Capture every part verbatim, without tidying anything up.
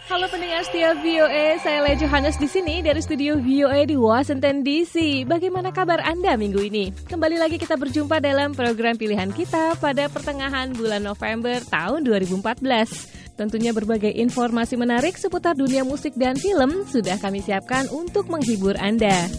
Halo pendengar setia V O A, saya Le Johannes di sini dari studio V O A di Washington D C. Bagaimana kabar Anda minggu ini? Kembali lagi kita berjumpa dalam program pilihan kita pada pertengahan bulan November tahun dua ribu empat belas. Tentunya berbagai informasi menarik seputar dunia musik dan film sudah kami siapkan untuk menghibur Anda.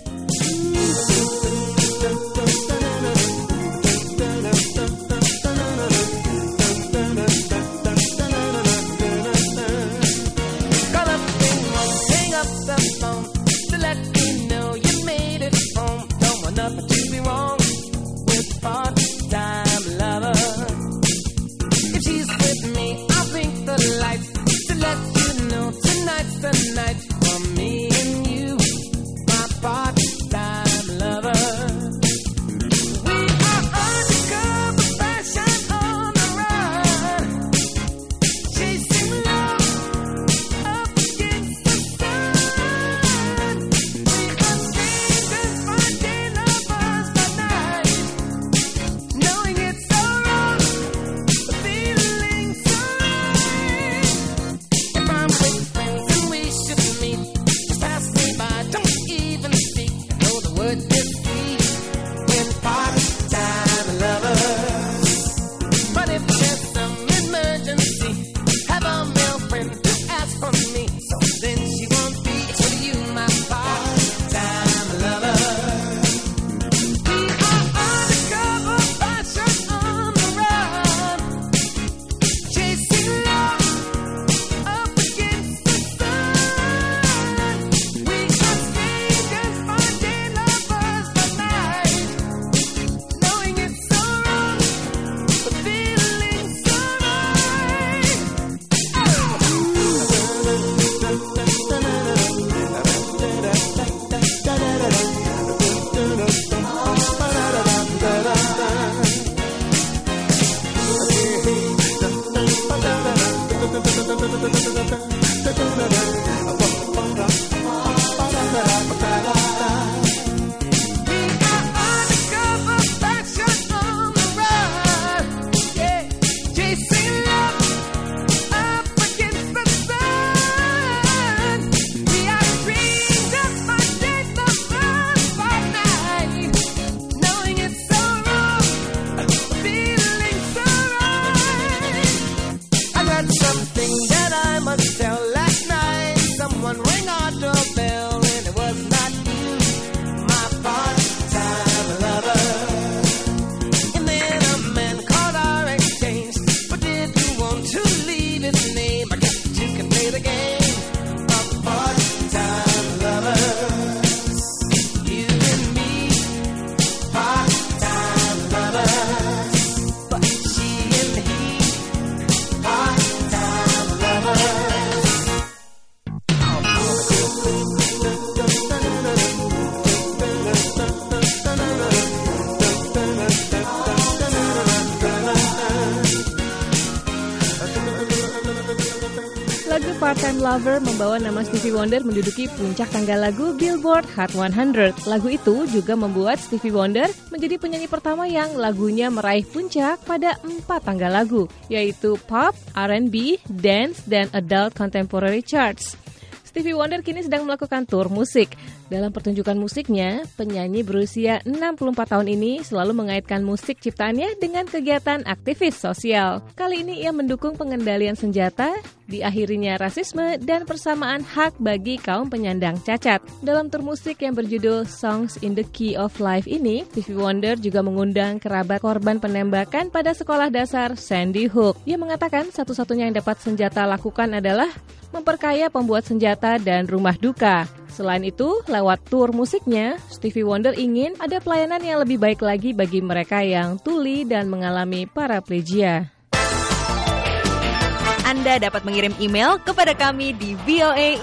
Part-Time Lover membawa nama Stevie Wonder menduduki puncak tangga lagu Billboard Hot seratus. Lagu itu juga membuat Stevie Wonder menjadi penyanyi pertama yang lagunya meraih puncak pada empat tangga lagu, yaitu Pop, R and B, Dance, dan Adult Contemporary Charts. Stevie Wonder kini sedang melakukan tur musik. Dalam pertunjukan musiknya, penyanyi berusia enam puluh empat tahun ini selalu mengaitkan musik ciptaannya dengan kegiatan aktivis sosial. Kali ini ia mendukung pengendalian senjata, diakhirinya rasisme, dan persamaan hak bagi kaum penyandang cacat. Dalam tur musik yang berjudul Songs in the Key of Life ini, Stevie Wonder juga mengundang kerabat korban penembakan pada sekolah dasar Sandy Hook. Ia mengatakan satu-satunya yang dapat senjata lakukan adalah memperkaya pembuat senjata dan rumah duka. Selain itu, lewat tur musiknya, Stevie Wonder ingin ada pelayanan yang lebih baik lagi bagi mereka yang tuli dan mengalami paraplegia. Anda dapat mengirim email kepada kami di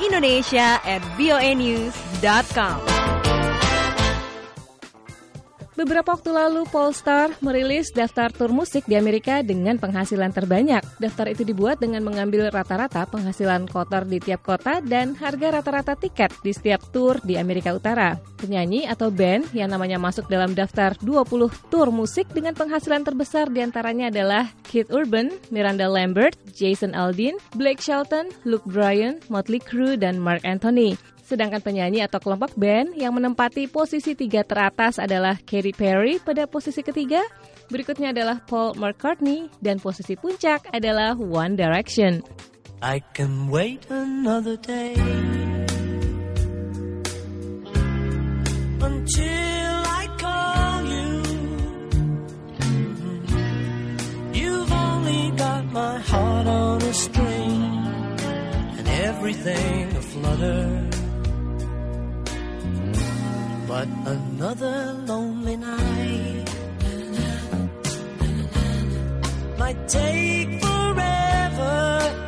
voaindonesia at voanews dot com. Beberapa waktu lalu, Pollstar merilis daftar tur musik di Amerika dengan penghasilan terbanyak. Daftar itu dibuat dengan mengambil rata-rata penghasilan kotor di tiap kota dan harga rata-rata tiket di setiap tur di Amerika Utara. Penyanyi atau band yang namanya masuk dalam daftar dua puluh tur musik dengan penghasilan terbesar diantaranya adalah Keith Urban, Miranda Lambert, Jason Aldean, Blake Shelton, Luke Bryan, Motley Crue, dan Mark Anthony. Sedangkan penyanyi atau kelompok band yang menempati posisi tiga teratas adalah Katy Perry pada posisi ketiga, berikutnya adalah Paul McCartney, dan posisi puncak adalah One Direction. I can wait another day until I call you. You've only got my heart on a string and everything aflutter. But another lonely night might take forever.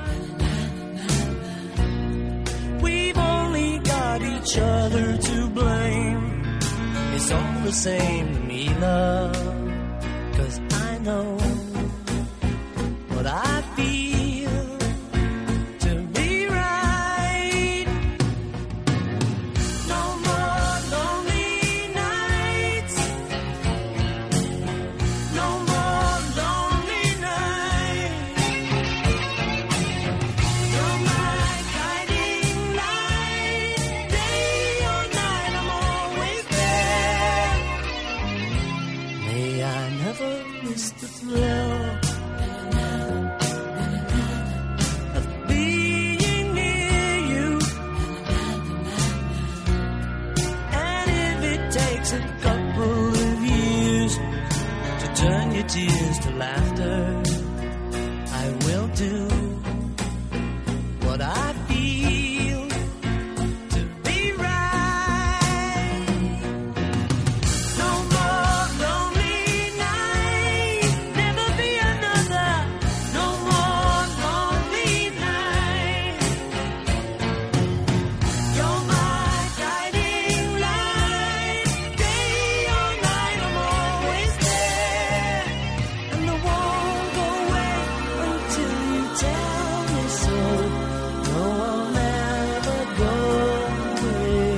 We've only got each other to blame. It's all the same to me, love, 'cause I know what I feel to be right. No more lonely nights, no more lonely nights. You're my guiding light, day or night I'm always there. May I never miss the thrill of being near you. And if it takes a couple of years to turn your tears to laughter, I will do what I feel to be right. No more lonely nights, never be another. No more lonely nights. You're my guiding light, day or night I'm always there. And I won't go away until you tell me so. No, I'll never go away.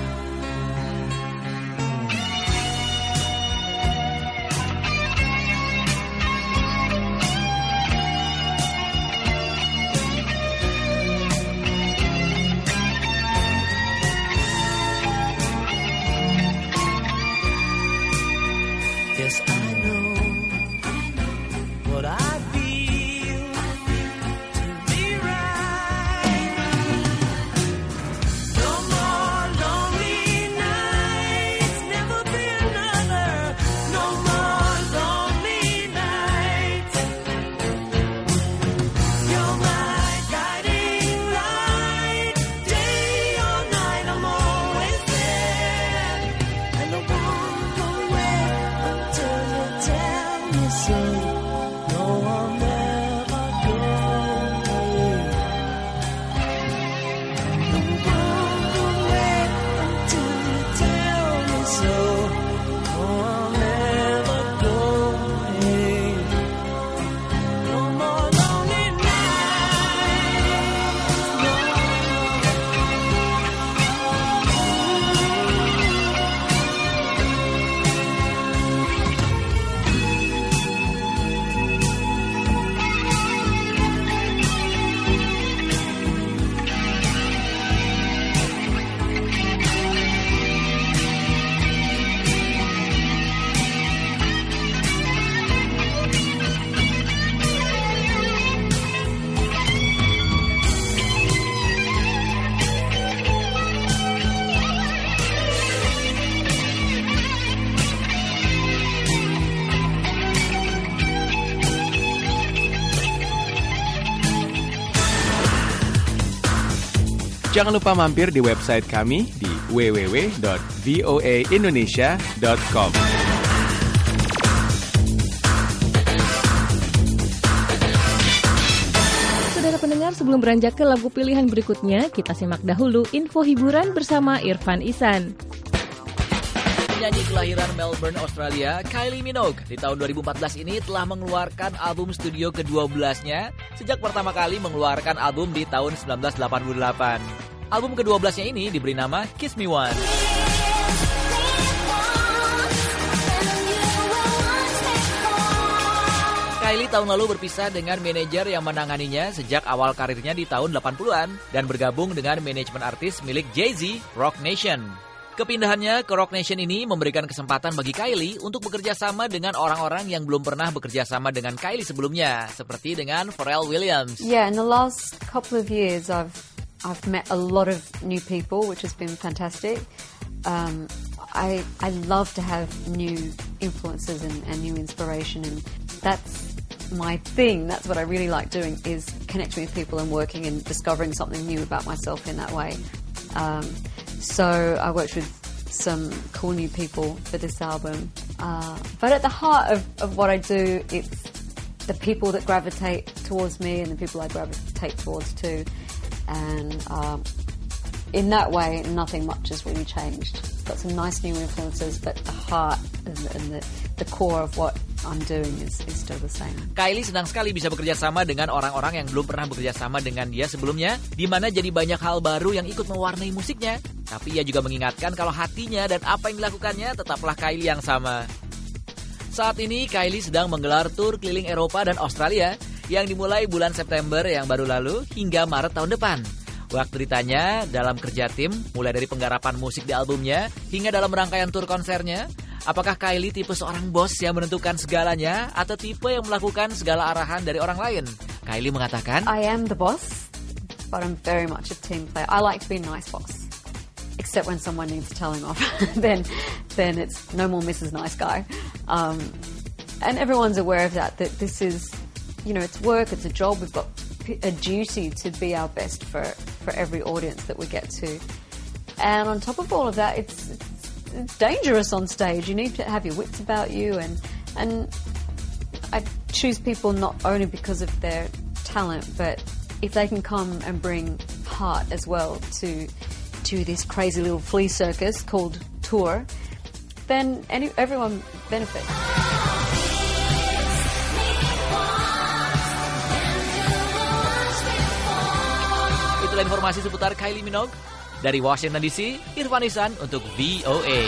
Yes, I know what I feel to be right. No more lonely nights, never be another. No more lonely nights. You're my guiding light, day or night I'm always there. And I won't go away until you tell me so. No, I'll never go away. I won't go away until you tell me so. No, I'll never go away. No more lonely nights. No. Jangan lupa mampir di website kami di w w w dot voa indonesia dot com. Saudara pendengar, sebelum beranjak ke lagu pilihan berikutnya, kita simak dahulu info hiburan bersama Irfan Ihsan. Penyanyi kelahiran Melbourne, Australia, Kylie Minogue di tahun dua ribu empat belas ini telah mengeluarkan album studio kedua belasnya sejak pertama kali mengeluarkan album di tahun seribu sembilan ratus delapan puluh delapan. Album kedua belasnya ini diberi nama Kiss Me Once. Kylie tahun lalu berpisah dengan manajer yang menanganinya sejak awal karirnya di tahun delapan puluhan dan bergabung dengan manajemen artis milik Jay-Z, Roc Nation. Kepindahannya ke Roc Nation ini memberikan kesempatan bagi Kylie untuk bekerja sama dengan orang-orang yang belum pernah bekerja sama dengan Kylie sebelumnya, seperti dengan Pharrell Williams. Yeah, in the last couple of years I've I've met a lot of new people, which has been fantastic. Um, I I love to have new influences and, and new inspiration, and that's my thing. That's what I really like doing, is connecting with people and working and discovering something new about myself in that way. Um, so I worked with some cool new people for this album. Uh, but at the heart of, of what I do, it's the people that gravitate towards me and the people I gravitate towards too. And um, in that way, nothing much has really changed. Got some nice new influences, but the heart and the, and the, the core of what I'm doing is, is still the same. Kylie senang sekali bisa bekerja sama dengan orang-orang yang belum pernah bekerja sama dengan dia sebelumnya, di mana jadi banyak hal baru yang ikut mewarnai musiknya. Tapi ia juga mengingatkan kalau hatinya dan apa yang dilakukannya tetaplah Kylie yang sama. Saat ini Kylie sedang menggelar tur keliling Eropa dan Australia yang dimulai bulan September yang baru lalu hingga Maret tahun depan. Waktu ditanya dalam kerja tim, mulai dari penggarapan musik di albumnya hingga dalam rangkaian tur konsernya, apakah Kylie tipe seorang bos yang menentukan segalanya atau tipe yang melakukan segala arahan dari orang lain? Kylie mengatakan, I am the boss, but I'm very much a team player. I like to be a nice boss, except when someone needs telling off. then, then it's no more Missus Nice Guy. Um, and everyone's aware of that, that this is, you know, it's work, it's a job. We've got a duty to be our best for, for every audience that we get to. And on top of all of that, it's, it's, it's dangerous on stage. You need to have your wits about you. And, and I choose people not only because of their talent, but if they can come and bring heart as well to, to this crazy little flea circus called tour, then any, everyone benefits. Itulah informasi seputar Kylie Minogue. Dari Washington D C, Irfan Ihsan untuk V O A.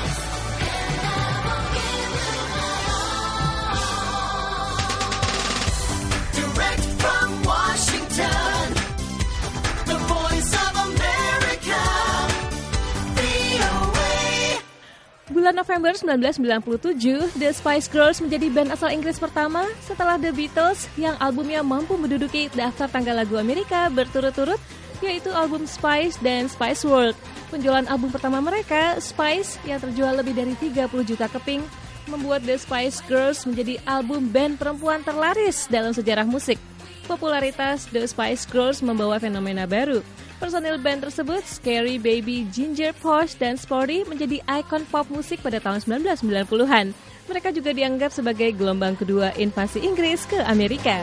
Direct from Washington, the voice of America, V O A. Bulan November seribu sembilan ratus sembilan puluh tujuh, The Spice Girls menjadi band asal Inggris pertama setelah The Beatles yang albumnya mampu menduduki daftar tangga lagu Amerika berturut-turut, yaitu album Spice dan Spice World. Penjualan album pertama mereka, Spice, yang terjual lebih dari tiga puluh juta keping, membuat The Spice Girls menjadi album band perempuan terlaris dalam sejarah musik. Popularitas The Spice Girls membawa fenomena baru. Personil band tersebut, Scary Baby, Ginger, Posh, dan Sporty, menjadi ikon pop musik pada tahun sembilan belas sembilan puluhan. Mereka juga dianggap sebagai gelombang kedua invasi Inggris ke Amerika.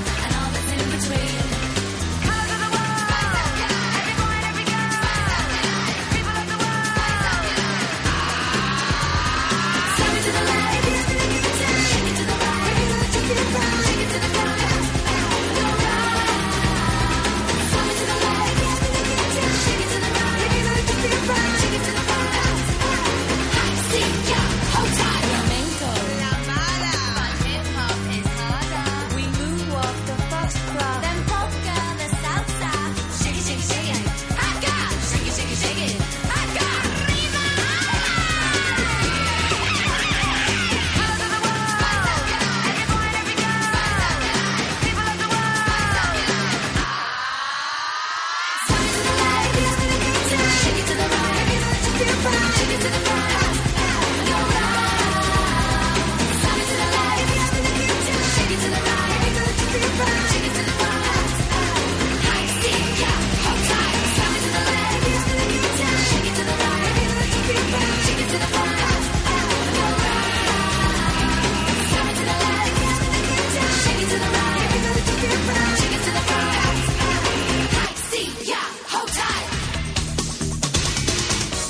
Every boy and every girl.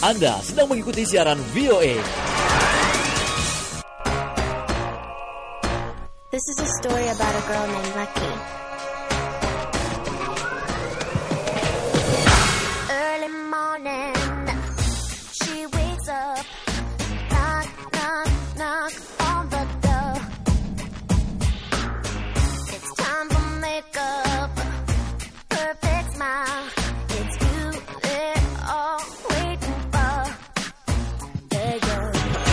Anda sedang mengikuti siaran V O A. This is a story about a girl named Lucky. Early morning, she wakes up, knock, knock, knock on the door. It's time for makeup, perfect smile. It's you they're all waiting for. There goes.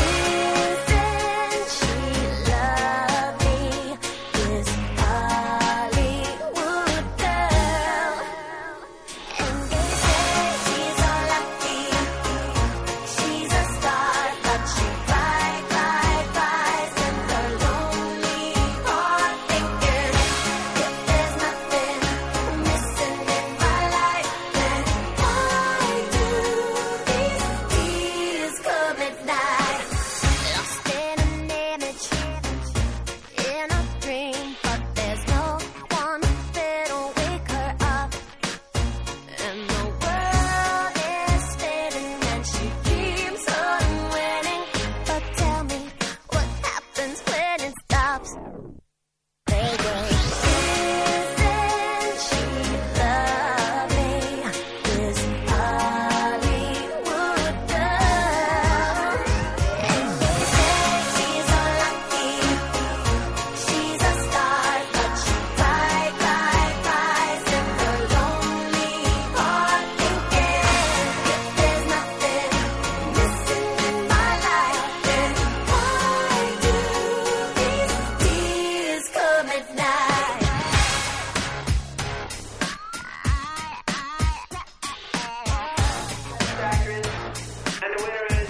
Isn't she lovely? This Hollywood girl. And they say she's so lucky. She's a star, but she cry, cry, cries in the lonely heart, thinking if there's nothing missing in my life, then why do these tears come at night? Lost in an image, in a dream, but there's no one that'll wake her up. And the world is spinning and she keeps on winning. But tell me, what happens when it stops? There goes. Isn't she lovely? This Hollywood girl. And they say she's so lucky. She's a star, but she cry, cry, cries in her lonely heart, thinking if there's nothing missing in my life, then why do these tears come at night? And the winner is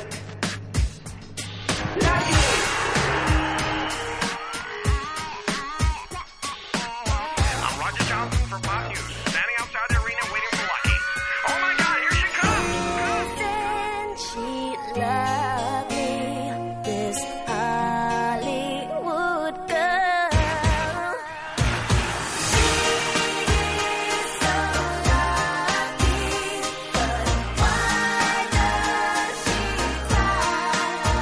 Lucky. I'm Roger Johnson for Fox News, standing outside the arena waiting for Lucky. Oh my God, here she comes! Isn't she lovely? This Hollywood girl. She's so lucky, but why does she cry?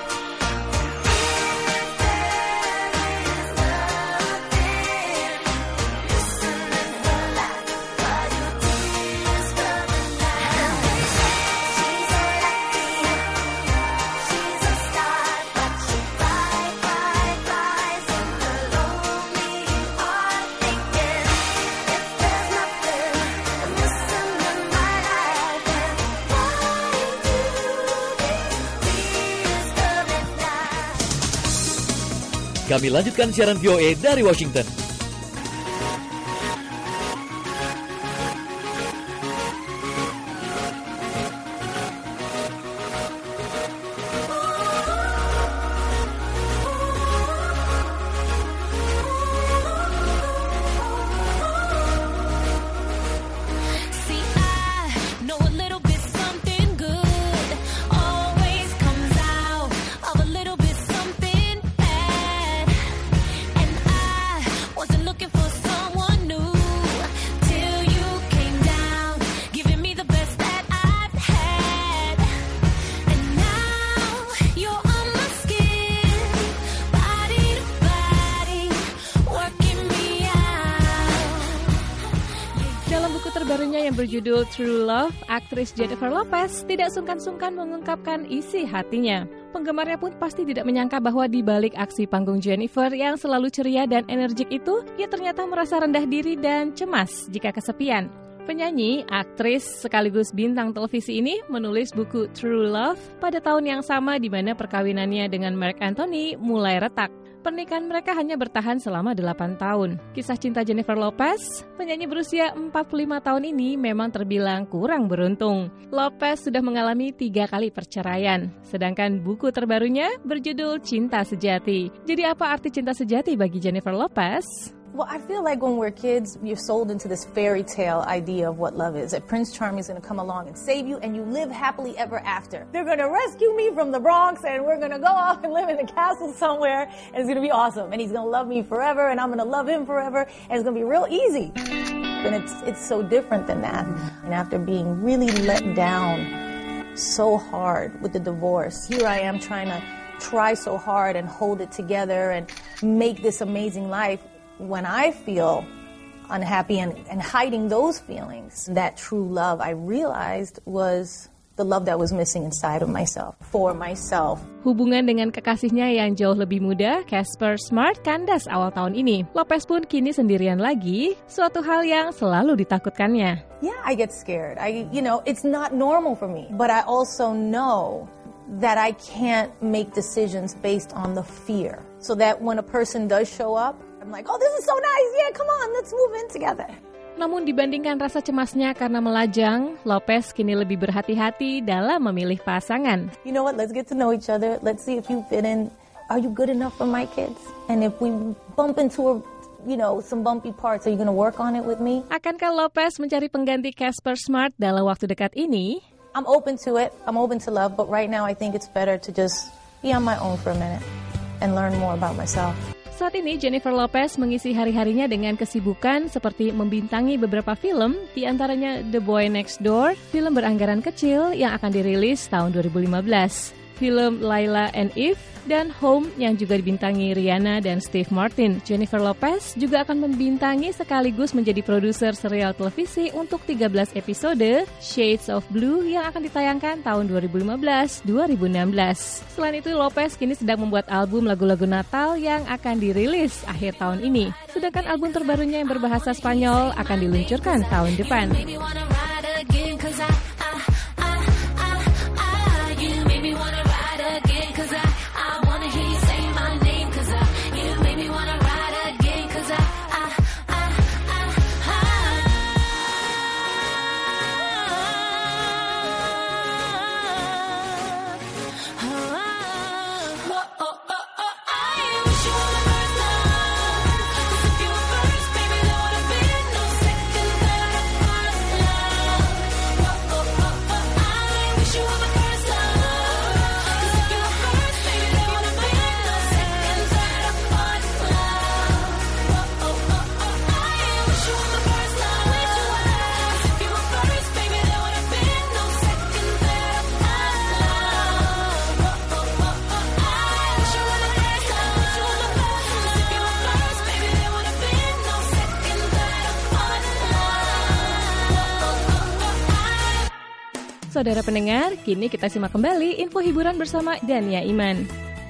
If there is nothing missing in her life, why do tears come at night? She's so lucky, she's a star, but she cry, cry, cries in her lonely heart, thinking if there's nothing missing in my life, then why do these tears come at night? Kami lanjutkan siaran V O A dari Washington. See, I know a little bit something good always comes out of a little bit something bad. And I wasn't looking for someone new till you came down, giving me the best that I've had. And now you're on my skin, body to body, working me out. Dalam buku terbarunya yang berjudul True Love, aktris Jennifer Lopez tidak sungkan-sungkan mengungkapkan isi hatinya. Penggemarnya pun pasti tidak menyangka bahwa di balik aksi panggung Jennifer yang selalu ceria dan energik itu, ia ternyata merasa rendah diri dan cemas jika kesepian. Penyanyi, aktris, sekaligus bintang televisi ini menulis buku True Love pada tahun yang sama di mana perkawinannya dengan Marc Anthony mulai retak. Pernikahan mereka hanya bertahan selama delapan tahun. Kisah cinta Jennifer Lopez, penyanyi berusia empat puluh lima tahun ini memang terbilang kurang beruntung. Lopez sudah mengalami tiga kali perceraian, sedangkan buku terbarunya berjudul Cinta Sejati. Jadi apa arti cinta sejati bagi Jennifer Lopez? Well, I feel like when we're kids, you're sold into this fairy tale idea of what love is. That Prince Charming is going to come along and save you, and you live happily ever after. They're going to rescue me from the Bronx, and we're going to go off and live in a castle somewhere, and it's going to be awesome. And he's going to love me forever, and I'm going to love him forever, and it's going to be real easy. And it's it's so different than that. And after being really let down so hard with the divorce. Here I am trying to try so hard and hold it together and make this amazing life when I feel unhappy and, and hiding those feelings. That true love I realized was the love that was missing inside of myself, for myself. Hubungan dengan kekasihnya yang jauh lebih muda, Casper Smart, kandas awal tahun ini. Lopez pun kini sendirian lagi, suatu hal yang selalu ditakutkannya. Yeah, I get scared. I, you know, it's not normal for me. But I also know that I can't make decisions based on the fear. So that when a person does show up, I'm like, oh, this is so nice. Yeah, come on, let's move in together. Namun dibandingkan rasa cemasnya karena melajang, Lopez kini lebih berhati-hati dalam memilih pasangan. You know what, let's get to know each other. Let's see if you fit in. Are you good enough for my kids? And if we bump into a, you know, some bumpy parts, are you going to work on it with me? Akankah Lopez mencari pengganti Casper Smart dalam waktu dekat ini? I'm open to it. I'm open to love. But right now I think it's better to just be on my own for a minute and learn more about myself. Saat ini Jennifer Lopez mengisi hari-harinya dengan kesibukan seperti membintangi beberapa film, di antaranya The Boy Next Door, film beranggaran kecil yang akan dirilis tahun dua ribu lima belas, film Layla and Eve, dan Home yang juga dibintangi Rihanna dan Steve Martin. Jennifer Lopez juga akan membintangi sekaligus menjadi produser serial televisi untuk tiga belas episode Shades of Blue yang akan ditayangkan tahun dua ribu lima belas sampai dua ribu enam belas. Selain itu, Lopez kini sedang membuat album lagu-lagu Natal yang akan dirilis akhir tahun ini. Sedangkan album terbarunya yang berbahasa Spanyol akan diluncurkan tahun depan. Saudara pendengar, kini kita simak kembali info hiburan bersama Dania Iman.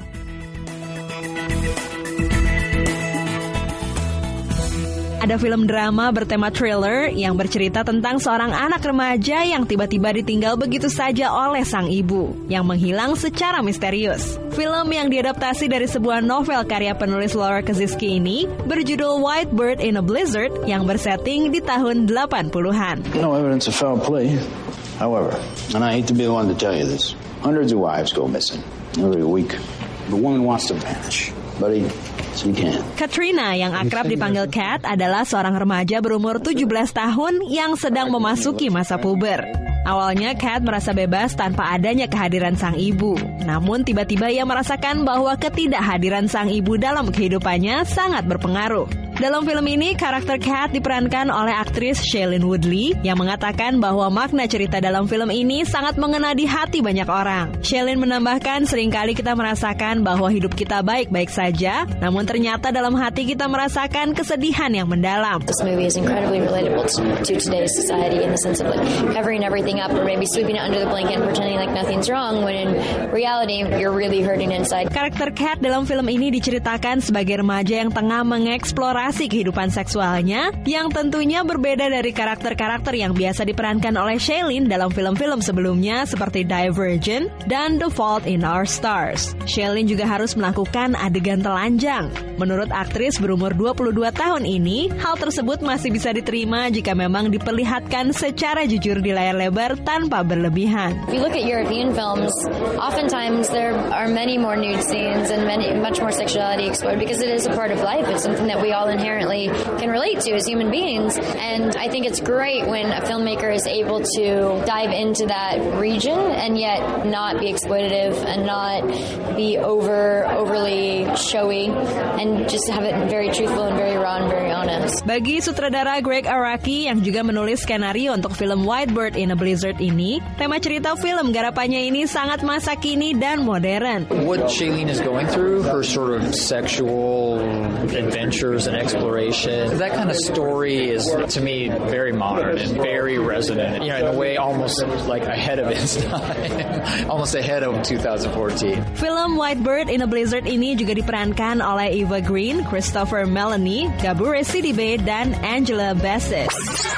Ada film drama bertema thriller yang bercerita tentang seorang anak remaja yang tiba-tiba ditinggal begitu saja oleh sang ibu, yang menghilang secara misterius. Film yang diadaptasi dari sebuah novel karya penulis Laura Kaczynski ini berjudul White Bird in a Blizzard yang bersetting di tahun delapan puluhan. No evidence of foul play. However, and I hate to be the one to tell you this, hundreds of wives go missing every week. The woman wants to vanish, buddy. So you can. Katrina yang akrab dipanggil Kat adalah seorang remaja berumur tujuh belas tahun yang sedang memasuki masa puber. Awalnya Kat merasa bebas tanpa adanya kehadiran sang ibu. Namun tiba-tiba ia merasakan bahwa ketidakhadiran sang ibu dalam kehidupannya sangat berpengaruh. Dalam film ini, karakter Kat diperankan oleh aktris Shailene Woodley yang mengatakan bahwa makna cerita dalam film ini sangat mengena di hati banyak orang. Shailene menambahkan, seringkali kita merasakan bahwa hidup kita baik-baik saja, namun ternyata dalam hati kita merasakan kesedihan yang mendalam. This movie is incredibly relatable to today's society in the sense of like covering everything up or maybe sweeping it under the blanket and pretending like nothing's wrong when in reality you're really hurting inside. Karakter Kat dalam film ini diceritakan sebagai remaja yang tengah mengeksplorasi kehidupan seksualnya yang tentunya berbeda dari karakter-karakter yang biasa diperankan oleh Shailene dalam film-film sebelumnya seperti Divergent dan The Fault in Our Stars. Shailene juga harus melakukan adegan telanjang. Menurut aktris berumur dua puluh dua tahun ini, hal tersebut masih bisa diterima jika memang diperlihatkan secara jujur di layar lebar tanpa berlebihan. If you look at European films, oftentimes there are many more nude scenes and many much more sexuality explored because it is a part of life. It's something that we all inherently can relate to as human beings. And I think it's great when a filmmaker is able to dive into that region and yet not be exploitative and not be over overly showy and just have it very truthful and very raw and very honest. Bagi sutradara Greg Araki yang juga menulis skenario untuk film White Bird in a Blizzard ini, tema cerita film garapannya ini sangat masa kini dan modern. What Shailene is going through, her sort of sexual adventures and exploration, that kind of story is, to me, very modern and very resonant. You know, in a way, almost like ahead of its time, almost ahead of twenty fourteen. Film White Bird in a Blizzard ini juga diperankan oleh Eva Green, Christopher Meloni, Gabure Sidibe, dan Angela Bassett.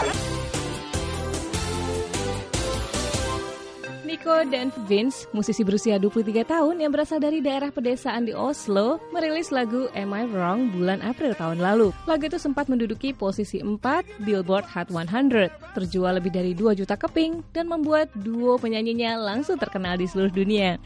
Nico dan Vince, musisi berusia dua puluh tiga tahun yang berasal dari daerah pedesaan di Oslo, merilis lagu Am I Wrong bulan April tahun lalu. Lagu itu sempat menduduki posisi empat Billboard Hot seratus, terjual lebih dari dua juta keping, dan membuat duo penyanyinya langsung terkenal di seluruh dunia.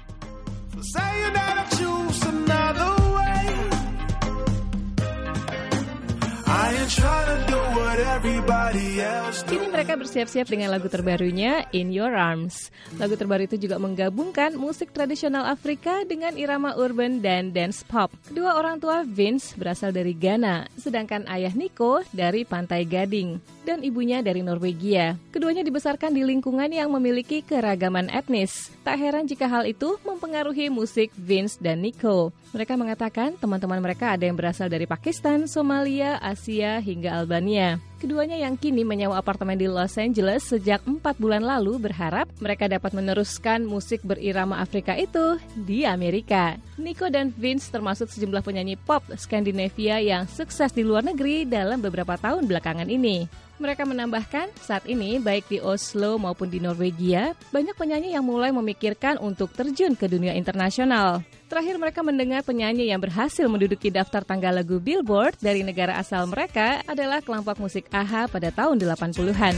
Kini mereka bersiap-siap dengan lagu terbarunya In Your Arms. Lagu terbaru itu juga menggabungkan musik tradisional Afrika dengan irama urban dan dance pop. Kedua orang tua Vince berasal dari Ghana, sedangkan ayah Nico dari Pantai Gading dan ibunya dari Norwegia. Keduanya dibesarkan di lingkungan yang memiliki keragaman etnis. Tak heran jika hal itu mempengaruhi musik Vince dan Nico. Mereka mengatakan teman-teman mereka ada yang berasal dari Pakistan, Somalia, Asia, hingga Albania. Keduanya yang kini menyewa apartemen di Los Angeles sejak empat bulan lalu berharap mereka dapat meneruskan musik berirama Afrika itu di Amerika. Nico dan Vince termasuk sejumlah penyanyi pop Skandinavia yang sukses di luar negeri dalam beberapa tahun belakangan ini. Mereka menambahkan, saat ini baik di Oslo maupun di Norwegia, banyak penyanyi yang mulai memikirkan untuk terjun ke dunia internasional. Terakhir mereka mendengar penyanyi yang berhasil menduduki daftar tangga lagu Billboard dari negara asal mereka adalah kelompok musik A H A pada tahun delapan puluhan.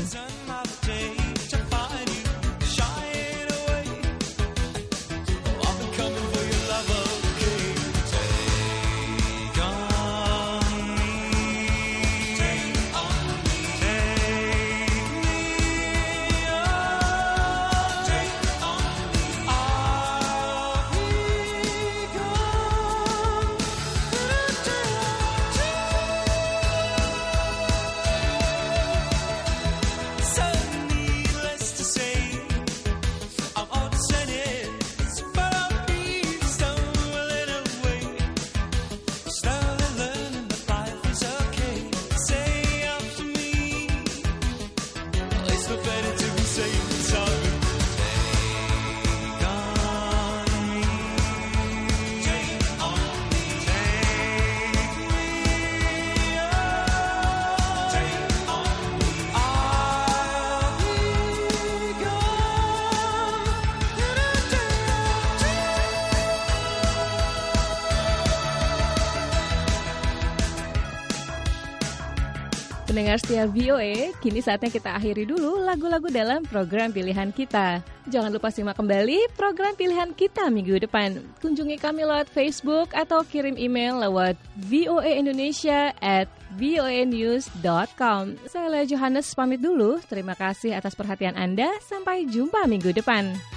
Pendengar setia V O A, kini saatnya kita akhiri dulu lagu-lagu dalam program pilihan kita. Jangan lupa simak kembali program pilihan kita minggu depan. Kunjungi kami lewat Facebook atau kirim email lewat voaindonesia at voanews dot com. Saya Lea Johannes pamit dulu. Terima kasih atas perhatian Anda. Sampai jumpa minggu depan.